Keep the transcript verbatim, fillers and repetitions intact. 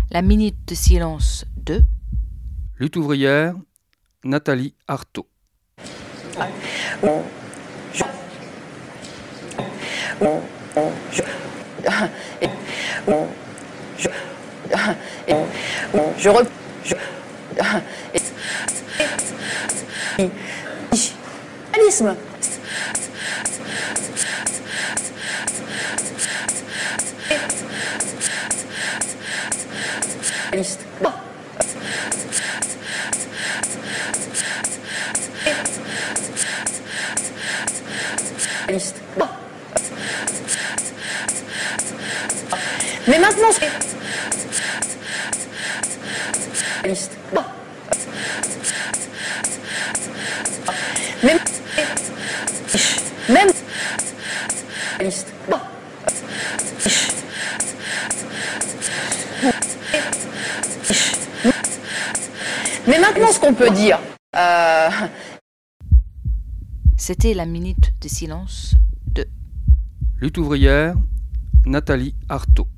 La minute de silence de Lutte ouvrière, Nathalie Arthaud. Je, je, je, je, re, je, réalisme. Réaliste. Bon. Réaliste. Bon. Mais maintenant, c'est réaliste. Bon. Même même réaliste. Bon. Mais maintenant, ce qu'on peut dire, euh... C'était la minute de silence de Lutte ouvrière, Nathalie Arthaud.